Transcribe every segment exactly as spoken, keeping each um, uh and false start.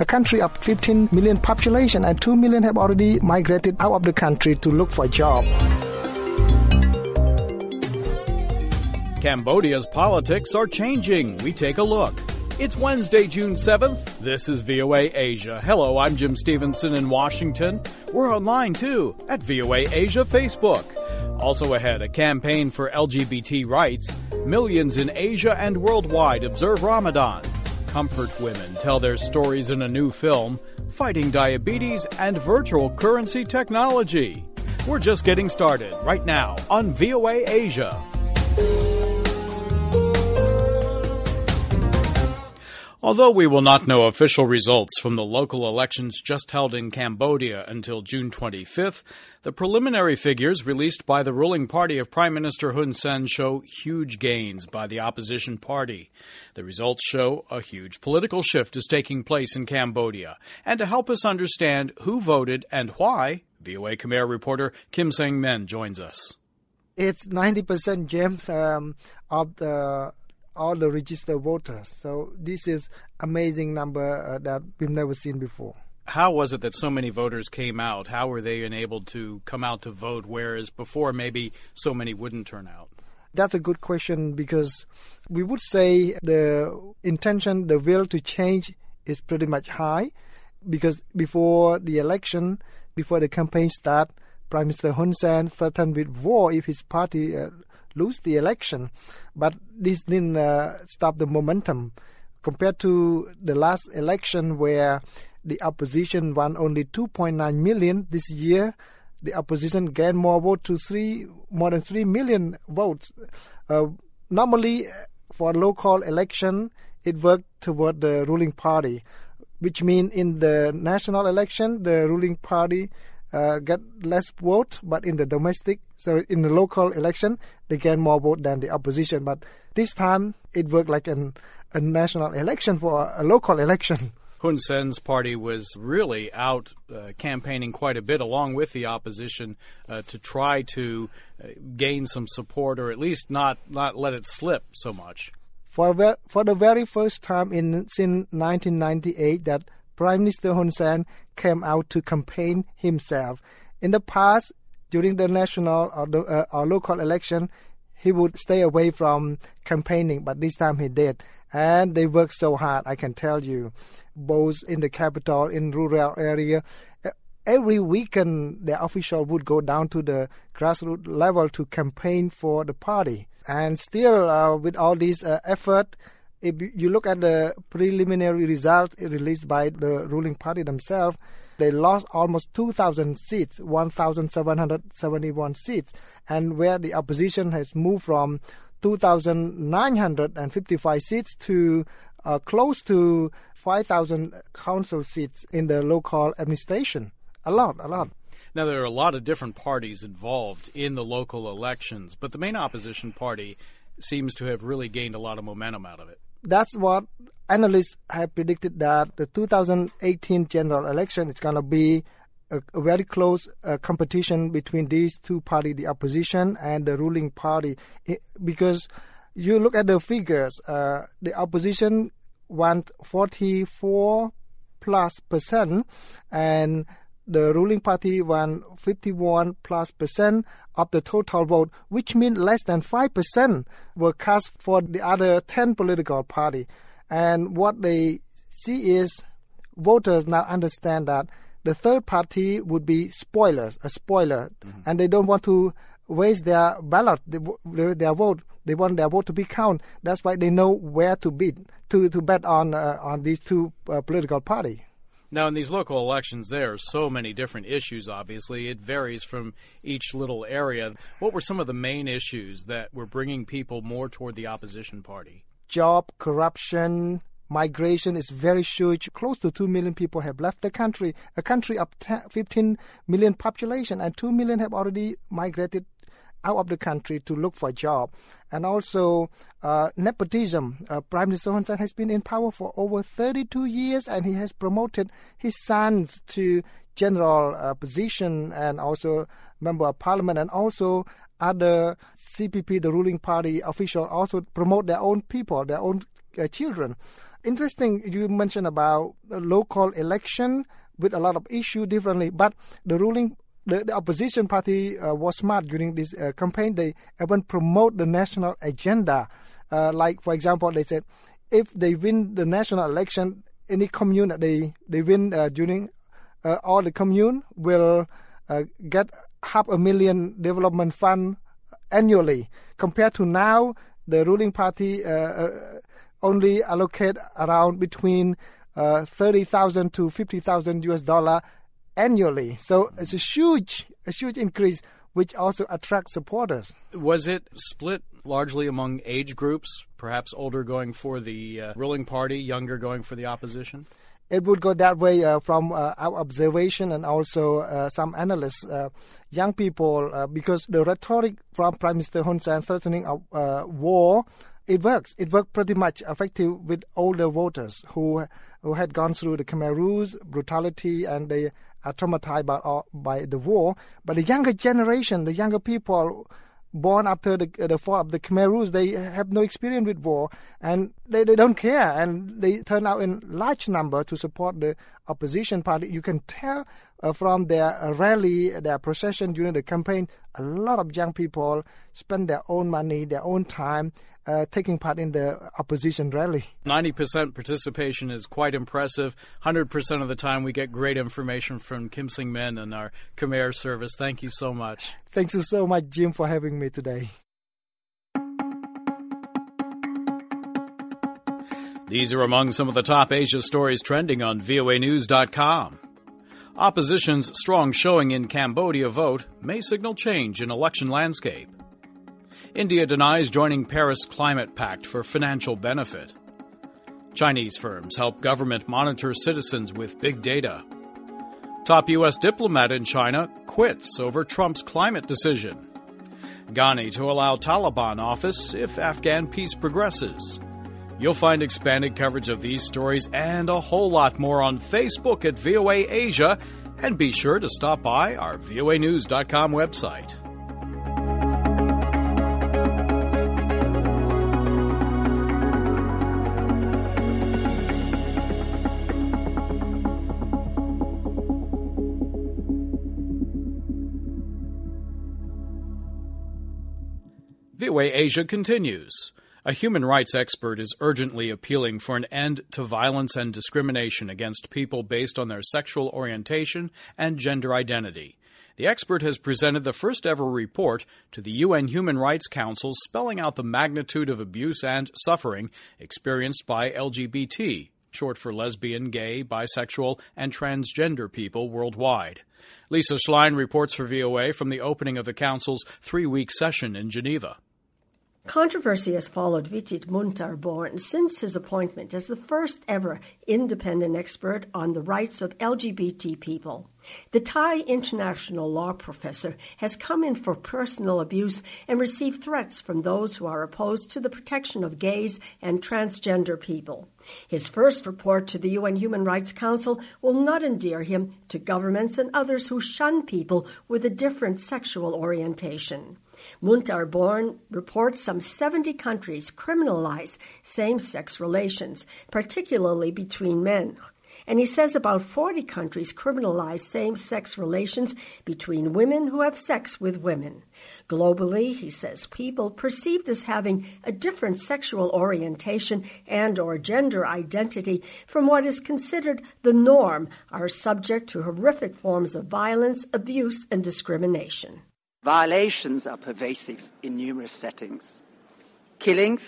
a country of fifteen million population, and two million have already migrated out of the country to look for a job. Cambodia's politics are changing. We take a look. It's Wednesday, June seventh. This is V O A Asia. Hello, I'm Jim Stevenson in Washington. We're online, too, at V O A Asia Facebook. Also ahead, a campaign for L G B T rights. Millions in Asia and worldwide observe Ramadan. Comfort women tell their stories in a new film. Fighting diabetes and virtual currency technology. We're just getting started right now on V O A Asia. Although we will not know official results from the local elections just held in Cambodia until June twenty-fifth, the preliminary figures released by the ruling party of Prime Minister Hun Sen show huge gains by the opposition party. The results show a huge political shift is taking place in Cambodia. And to help us understand who voted and why, V O A Khmer reporter Kim Sang-min joins us. It's ninety percent, James, um, of the all the registered voters. So this is amazing number uh, that we've never seen before. How was it that so many voters came out? How were they enabled to come out to vote, whereas before maybe so many wouldn't turn out? That's a good question, because we would say the intention, the will to change is pretty much high, because before the election, before the campaign start, Prime Minister Hun Sen threatened with war if his party uh, lose the election. But this didn't uh, stop the momentum. Compared to the last election where the opposition won only two point nine million, this year the opposition gained more votes to three, more than three million votes. Uh, normally, for local election, it worked toward the ruling party, which means in the national election, the ruling party Uh, get less vote, but in the domestic, so in the local election, they get more vote than the opposition. But this time, it worked like an, a national election for a, a local election. Hun Sen's party was really out uh, campaigning quite a bit along with the opposition uh, to try to uh, gain some support, or at least not, not let it slip so much. For, ver- for the very first time in since nineteen ninety-eight that Prime Minister Hun Sen came out to campaign himself. In the past, during the national or, the, uh, or local election, he would stay away from campaigning, but this time he did. And they worked so hard, I can tell you, both in the capital, in rural area. Every weekend, the official would go down to the grassroots level to campaign for the party. And still, uh, with all this uh, effort, if you look at the preliminary results released by the ruling party themselves, they lost almost two thousand seats, one thousand seven hundred seventy-one seats, and where the opposition has moved from two thousand nine hundred fifty-five seats to uh, close to five thousand council seats in the local administration. A lot, a lot. Now, there are a lot of different parties involved in the local elections, but the main opposition party seems to have really gained a lot of momentum out of it. That's what analysts have predicted, that the two thousand eighteen general election is going to be a, a very close uh, competition between these two parties, the opposition and the ruling party. It, because you look at the figures, uh, the opposition won forty-four plus percent, and the ruling party won fifty-one plus percent of the total vote, which means less than five percent were cast for the other ten political parties. And what they see is voters now understand that the third party would be spoilers, a spoiler, mm-hmm. and they don't want to waste their ballot, their vote. They want their vote to be counted. That's why they know where to bid, to, to bet on, uh, on these two uh, political parties. Now, in these local elections, there are so many different issues, obviously. It varies from each little area. What were some of the main issues that were bringing people more toward the opposition party? Job, corruption, migration is very huge. Close to two million people have left the country, a country of fifteen million population, and two million have already migrated out of the country to look for a job. And also uh, nepotism. Uh, Prime Minister Hun Sen has been in power for over thirty-two years, and he has promoted his sons to general uh, position and also member of parliament, and also other C P P, the ruling party official, also promote their own people, their own uh, children. Interesting, you mentioned about the local election with a lot of issue differently, but the ruling, the, the opposition party uh, was smart during this uh, campaign. They even promote the national agenda. Uh, like, for example, they said if they win the national election, any commune that they, they win uh, during uh, all the commune will uh, get half a million development fund annually. Compared to now, the ruling party uh, uh, only allocate around between uh, thirty thousand to fifty thousand U S dollar annually. So it's a huge, a huge increase, which also attracts supporters. Was it split largely among age groups, perhaps older going for the uh, ruling party, younger going for the opposition? It would go that way uh, from uh, our observation and also uh, some analysts, uh, young people, uh, because the rhetoric from Prime Minister Hun Sen threatening a uh, war, it works. It worked pretty much effective with older voters who who had gone through the Khmer Rouge brutality and they are traumatized by, uh, by the war. But the younger generation, the younger people born after the, the fall of the Khmer Rouge, they have no experience with war and they, they don't care, and they turn out in large number to support the opposition party. You can tell uh, from their uh, rally, their procession during the campaign, a lot of young people spend their own money, their own time uh, taking part in the opposition rally. ninety percent participation is quite impressive. one hundred percent of the time we get great information from Kim Sing Min and our Khmer service. Thank you so much. Thank you so much, Jim, for having me today. These are among some of the top Asia stories trending on V O A news dot com. Opposition's strong showing in Cambodia vote may signal change in election landscape. India denies joining Paris Climate Pact for financial benefit. Chinese firms help government monitor citizens with big data. Top U S diplomat in China quits over Trump's climate decision. Ghani to allow Taliban office if Afghan peace progresses. You'll find expanded coverage of these stories and a whole lot more on Facebook at V O A Asia, and be sure to stop by our V O A news dot com website. V O A Asia continues. A human rights expert is urgently appealing for an end to violence and discrimination against people based on their sexual orientation and gender identity. The expert has presented the first ever report to the U N Human Rights Council spelling out the magnitude of abuse and suffering experienced by L G B T, short for lesbian, gay, bisexual, and transgender people worldwide. Lisa Schlein reports for V O A from the opening of the Council's three-week session in Geneva. Controversy has followed Vitit Muntar-Born since his appointment as the first ever independent expert on the rights of L G B T people. The Thai international law professor has come in for personal abuse and received threats from those who are opposed to the protection of gays and transgender people. His first report to the U N Human Rights Council will not endear him to governments and others who shun people with a different sexual orientation. Muntar-Born reports some seventy countries criminalize same-sex relations, particularly between men. And he says about forty countries criminalize same-sex relations between women who have sex with women. Globally, he says, people perceived as having a different sexual orientation and or gender identity from what is considered the norm are subject to horrific forms of violence, abuse, and discrimination. Violations are pervasive in numerous settings. Killings,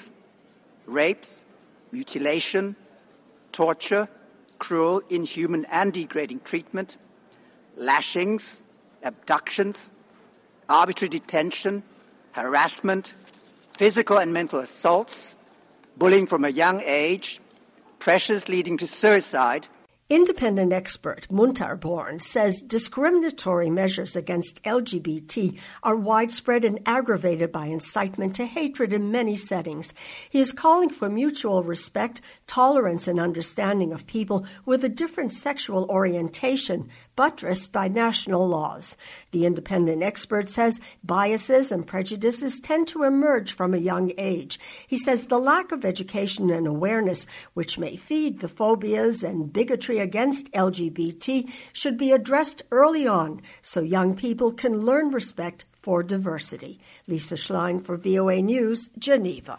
rapes, mutilation, torture, cruel, inhuman, and degrading treatment, lashings, abductions, arbitrary detention, harassment, physical and mental assaults, bullying from a young age, pressures leading to suicide. Independent expert Muntar Born says discriminatory measures against L G B T are widespread and aggravated by incitement to hatred in many settings. He is calling for mutual respect, tolerance, and understanding of people with a different sexual orientation, buttressed by national laws. The independent expert says biases and prejudices tend to emerge from a young age. He says the lack of education and awareness, which may feed the phobias and bigotry against L G B T, should be addressed early on so young people can learn respect for diversity. Lisa Schlein for V O A News, Geneva.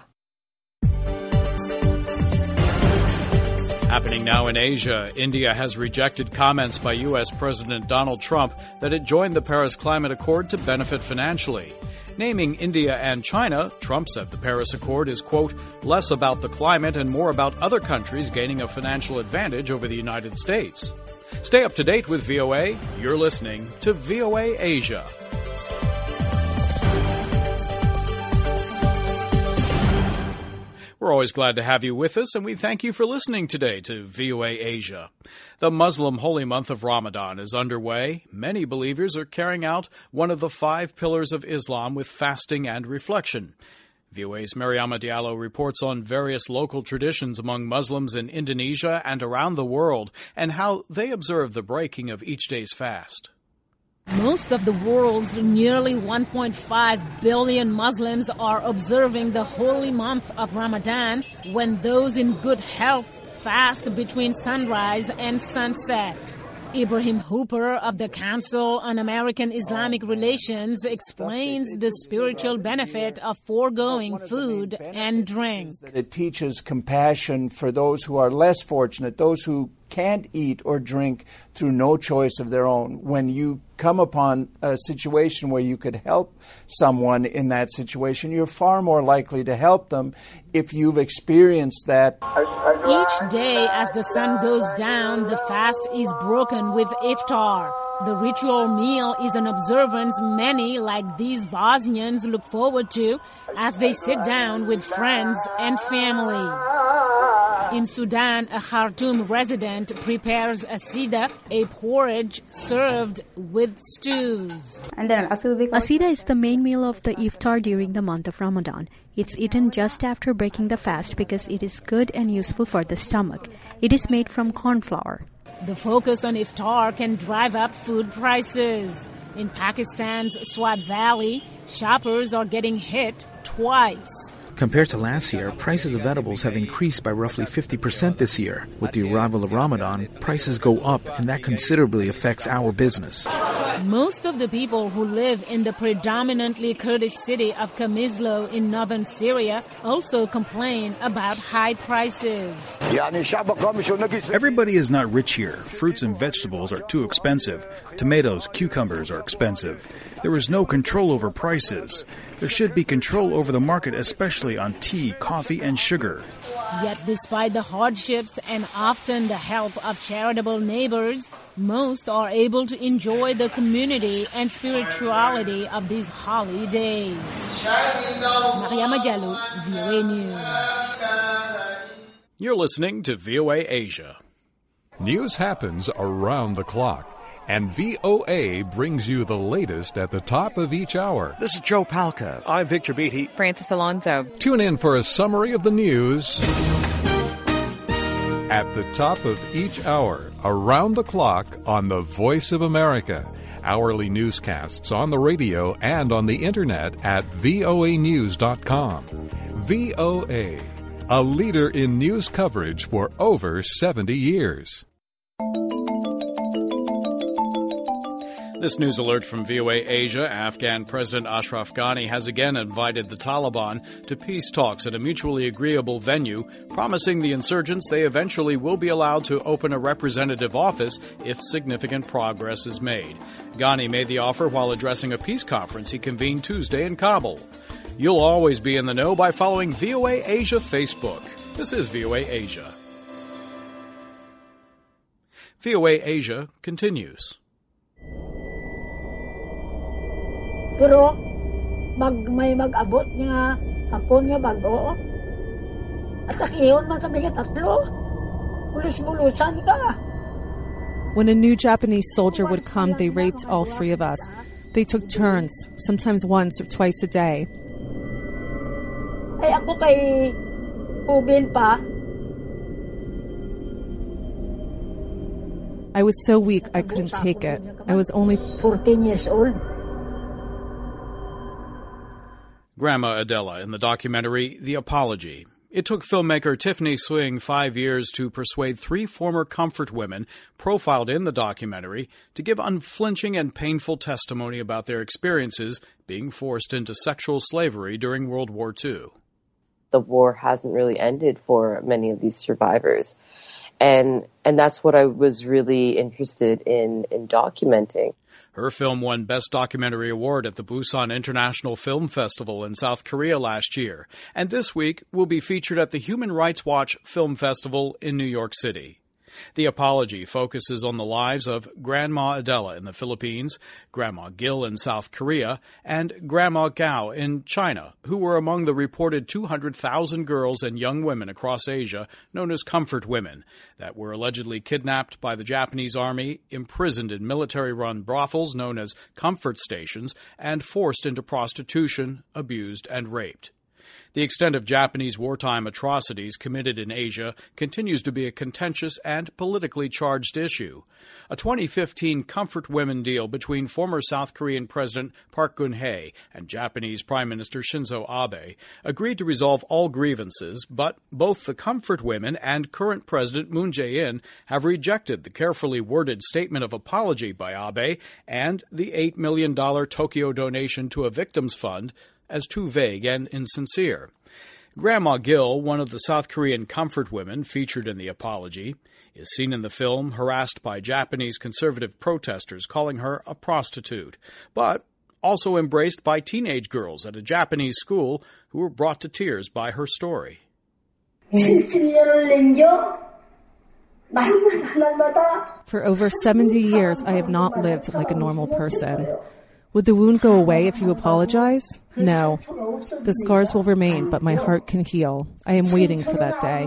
Happening now in Asia, India has rejected comments by U S President Donald Trump that it joined the Paris Climate Accord to benefit financially. Naming India and China, Trump said the Paris Accord is, quote, less about the climate and more about other countries gaining a financial advantage over the United States. Stay up to date with V O A. You're listening to V O A Asia. We're always glad to have you with us, and we thank you for listening today to V O A Asia. The Muslim holy month of Ramadan is underway. Many believers are carrying out one of the five pillars of Islam with fasting and reflection. V O A's Mariama Diallo reports on various local traditions among Muslims in Indonesia and around the world and how they observe the breaking of each day's fast. Most of the world's nearly one point five billion Muslims are observing the holy month of Ramadan, when those in good health fast between sunrise and sunset. Ibrahim Hooper of the Council on American Islamic Relations explains the spiritual benefit of foregoing food and drink. It teaches compassion for those who are less fortunate, those who can't eat or drink through no choice of their own. When you come upon a situation where you could help someone in that situation, you're far more likely to help them if you've experienced that. Each day as the sun goes down, the fast is broken with iftar. The ritual meal is an observance many, like these Bosnians, look forward to as they sit down with friends and family. In Sudan, a Khartoum resident prepares asida, a porridge served with stews. Asida is the main meal of the iftar during the month of Ramadan. It's eaten just after breaking the fast because it is good and useful for the stomach. It is made from corn flour. The focus on iftar can drive up food prices. In Pakistan's Swat Valley, shoppers are getting hit twice. Compared to last year, prices of edibles have increased by roughly fifty percent this year. With the arrival of Ramadan, prices go up, and that considerably affects our business. Most of the people who live in the predominantly Kurdish city of Kamizlo in northern Syria also complain about high prices. Everybody is not rich here. Fruits and vegetables are too expensive. Tomatoes, cucumbers are expensive. There is no control over prices. There should be control over the market, especially on tea, coffee, and sugar. Yet despite the hardships and often the help of charitable neighbors, most are able to enjoy the community and spirituality of these holy days. Mariama Diallo, V O A News. You're listening to V O A Asia. News happens around the clock, and V O A brings you the latest at the top of each hour. This is Joe Palca. I'm Victor Beatty. Francis Alonso. Tune in for a summary of the news at the top of each hour, around the clock on the Voice of America. Hourly newscasts on the radio and on the internet at V O A news dot com. V O A, a leader in news coverage for over seventy years. This news alert from V O A Asia. Afghan President Ashraf Ghani has again invited the Taliban to peace talks at a mutually agreeable venue, promising the insurgents they eventually will be allowed to open a representative office if significant progress is made. Ghani made the offer while addressing a peace conference he convened Tuesday in Kabul. You'll always be in the know by following V O A Asia Facebook. This is V O A Asia. V O A Asia continues. Pero mag may mag-abot nga hapon nga bago. At akiyon man kami nga tatlo. Ulis-bulusan ka. When a new Japanese soldier would come, they raped all three of us. They took turns, sometimes once or twice a day. Ay ako kay Ubin pa. I was so weak I couldn't take it. I was only fourteen years old. Grandma Adela in the documentary The Apology. It took filmmaker Tiffany Swing five years to persuade three former comfort women profiled in the documentary to give unflinching and painful testimony about their experiences being forced into sexual slavery during World War Two. The war hasn't really ended for many of these survivors. And and that's what I was really interested in, in documenting. Her film won Best Documentary Award at the Busan International Film Festival in South Korea last year, and this week will be featured at the Human Rights Watch Film Festival in New York City. The Apology focuses on the lives of Grandma Adela in the Philippines, Grandma Gil in South Korea, and Grandma Gao in China, who were among the reported two hundred thousand girls and young women across Asia known as comfort women that were allegedly kidnapped by the Japanese army, imprisoned in military-run brothels known as comfort stations, and forced into prostitution, abused, and raped. The extent of Japanese wartime atrocities committed in Asia continues to be a contentious and politically charged issue. A twenty fifteen Comfort Women deal between former South Korean President Park Geun-hye and Japanese Prime Minister Shinzo Abe agreed to resolve all grievances, but both the Comfort Women and current President Moon Jae-in have rejected the carefully worded statement of apology by Abe and the eight million dollars Tokyo donation to a victims fund as too vague and insincere. Grandma Gil, one of the South Korean comfort women featured in The Apology, is seen in the film harassed by Japanese conservative protesters calling her a prostitute, but also embraced by teenage girls at a Japanese school who were brought to tears by her story. For over seventy years, I have not lived like a normal person. Would the wound go away if you apologize? No. The scars will remain, but my heart can heal. I am waiting for that day.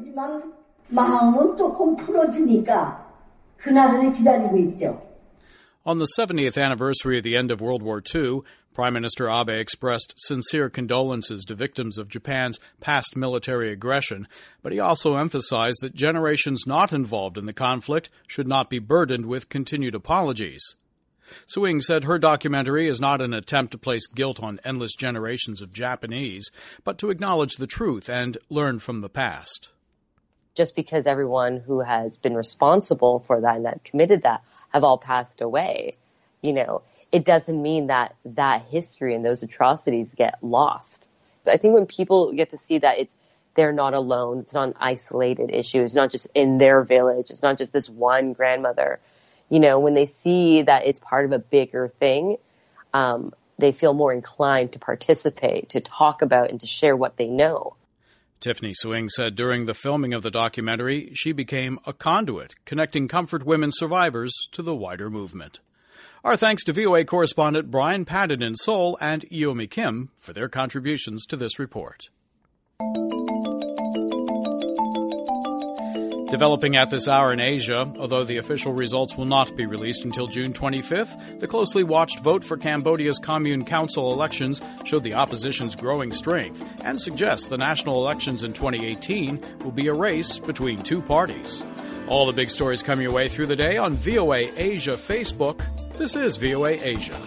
On the seventieth anniversary of the end of World War Two, Prime Minister Abe expressed sincere condolences to victims of Japan's past military aggression, but he also emphasized that generations not involved in the conflict should not be burdened with continued apologies. Swing said her documentary is not an attempt to place guilt on endless generations of Japanese, but to acknowledge the truth and learn from the past. Just because everyone who has been responsible for that and that committed that have all passed away, you know, it doesn't mean that that history and those atrocities get lost. I think when people get to see that it's they're not alone, it's not an isolated issue, it's not just in their village, it's not just this one grandmother. You know, when they see that it's part of a bigger thing, um, they feel more inclined to participate, to talk about, and to share what they know. Tiffany Swing said during the filming of the documentary, she became a conduit, connecting comfort women survivors to the wider movement. Our thanks to V O A correspondent Brian Padden in Seoul and Yomi Kim for their contributions to this report. Developing at this hour in Asia, although the official results will not be released until June twenty-fifth, the closely watched vote for Cambodia's Commune Council elections showed the opposition's growing strength and suggests the national elections in twenty eighteen will be a race between two parties. All the big stories come your way through the day on V O A Asia Facebook. This is V O A Asia.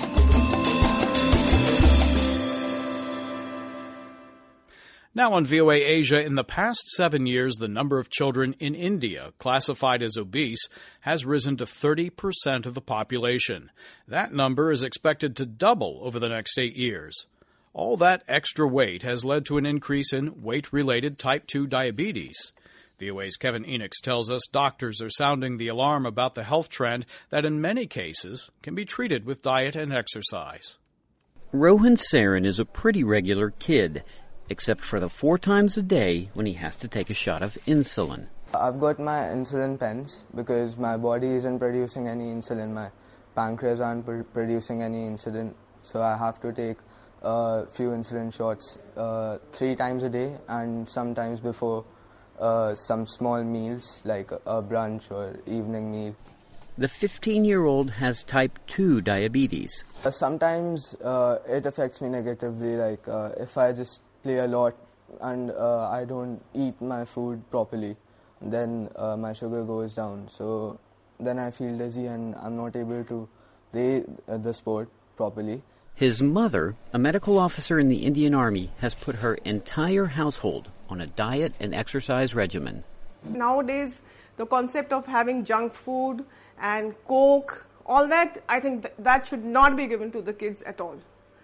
Now on V O A Asia, in the past seven years, the number of children in India classified as obese has risen to thirty percent of the population. That number is expected to double over the next eight years. All that extra weight has led to an increase in weight-related type two diabetes. V O A's Kevin Enochs tells us doctors are sounding the alarm about the health trend that in many cases can be treated with diet and exercise. Rohan Saran is a pretty regular kid, except for the four times a day when he has to take a shot of insulin. I've got my insulin pens because my body isn't producing any insulin. My pancreas aren't pr- producing any insulin, so I have to take a few insulin shots uh, three times a day and sometimes before uh, some small meals like a brunch or evening meal. The fifteen-year-old has type two diabetes. Uh, sometimes uh, it affects me negatively, like uh, if I just play a lot and uh, I don't eat my food properly, then uh, my sugar goes down. So then I feel dizzy and I'm not able to play uh, the sport properly. His mother, a medical officer in the Indian Army, has put her entire household on a diet and exercise regimen. Nowadays, the concept of having junk food and Coke, all that, I think th- that should not be given to the kids at all.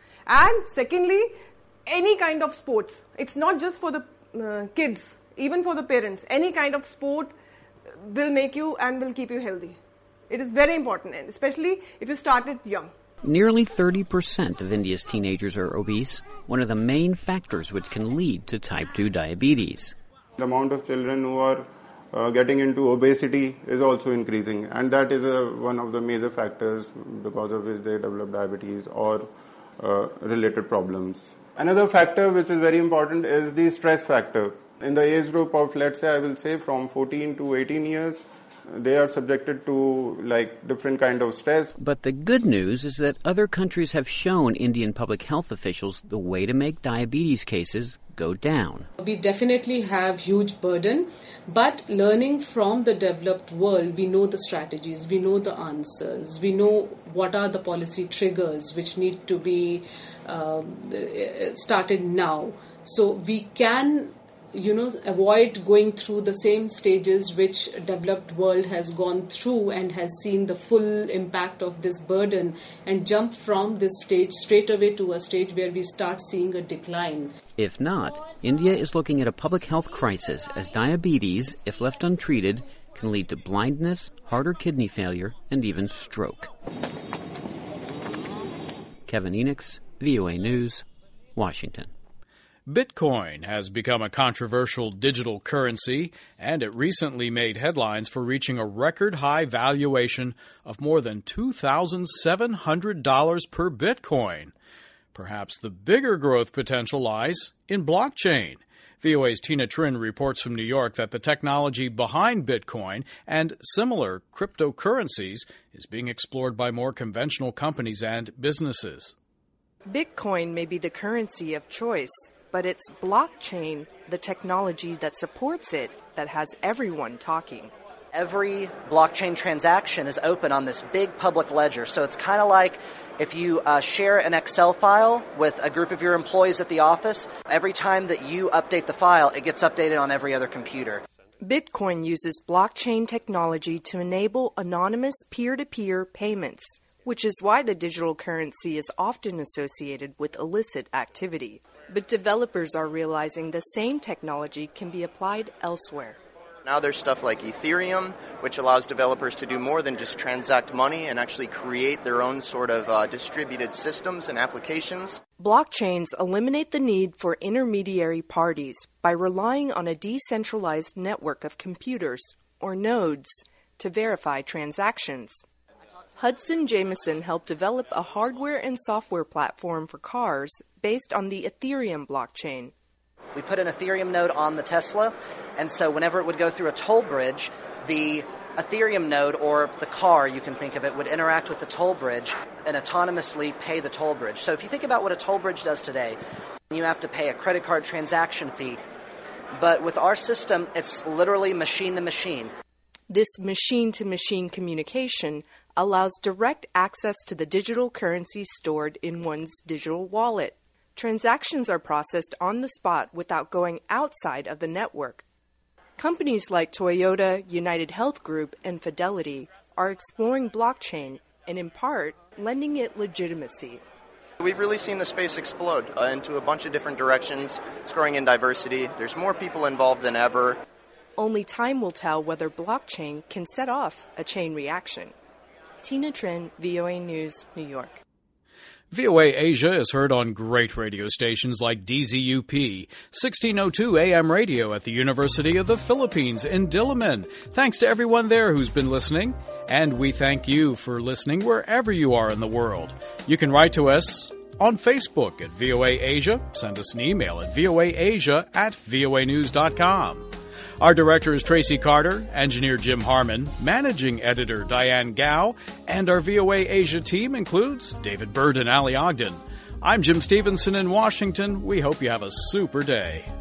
And secondly, any kind of sports. It's not just for the uh, kids, even for the parents. Any kind of sport will make you and will keep you healthy. It is very important, and especially if you start it young. Nearly thirty percent of India's teenagers are obese, one of the main factors which can lead to type two diabetes. The amount of children who are uh, getting into obesity is also increasing, and that is a, one of the major factors because of which they develop diabetes or uh, related problems. Another factor which is very important is the stress factor. In the age group of, let's say, I will say from fourteen to eighteen years, they are subjected to like different kind of stress. But the good news is that other countries have shown Indian public health officials the way to make diabetes cases go down. We definitely have huge burden, but learning from the developed world, we know the strategies, we know the answers, we know what are the policy triggers which need to be um, started now. So we can you know, avoid going through the same stages which developed world has gone through and has seen the full impact of this burden, and jump from this stage straight away to a stage where we start seeing a decline. If not, India is looking at a public health crisis, as diabetes, if left untreated, can lead to blindness, heart or kidney failure, and even stroke. Kevin Enix, V O A News, Washington. Bitcoin has become a controversial digital currency, and it recently made headlines for reaching a record high valuation of more than two thousand seven hundred dollars per Bitcoin. Perhaps the bigger growth potential lies in blockchain. V O A's Tina Trin reports from New York that the technology behind Bitcoin and similar cryptocurrencies is being explored by more conventional companies and businesses. Bitcoin may be the currency of choice, but it's blockchain, the technology that supports it, that has everyone talking. Every blockchain transaction is open on this big public ledger. So it's kind of like if you uh, share an Excel file with a group of your employees at the office, every time that you update the file, it gets updated on every other computer. Bitcoin uses blockchain technology to enable anonymous peer-to-peer payments, which is why the digital currency is often associated with illicit activity. But developers are realizing the same technology can be applied elsewhere. Now there's stuff like Ethereum, which allows developers to do more than just transact money and actually create their own sort of uh, distributed systems and applications. Blockchains eliminate the need for intermediary parties by relying on a decentralized network of computers, or nodes, to verify transactions. Hudson Jameson helped develop a hardware and software platform for cars based on the Ethereum blockchain. We put an Ethereum node on the Tesla, and so whenever it would go through a toll bridge, the Ethereum node, or the car, you can think of it, would interact with the toll bridge and autonomously pay the toll bridge. So if you think about what a toll bridge does today, you have to pay a credit card transaction fee. But with our system, it's literally machine to machine. This machine-to-machine communication allows direct access to the digital currency stored in one's digital wallet. Transactions are processed on the spot without going outside of the network. Companies like Toyota, United Health Group, and Fidelity are exploring blockchain and, in part, lending it legitimacy. We've really seen the space explode uh, into a bunch of different directions. It's growing in diversity. There's more people involved than ever. Only time will tell whether blockchain can set off a chain reaction. Tina Trin, V O A News, New York. V O A Asia is heard on great radio stations like D Z U P, sixteen oh two A M radio at the University of the Philippines in Diliman. Thanks to everyone there who's been listening, and we thank you for listening wherever you are in the world. You can write to us on Facebook at V O A Asia, send us an email at voaasia at voanews dot com. Our director is Tracy Carter, engineer Jim Harmon, managing editor Diane Gao, and our V O A Asia team includes David Bird and Ali Ogden. I'm Jim Stevenson in Washington. We hope you have a super day.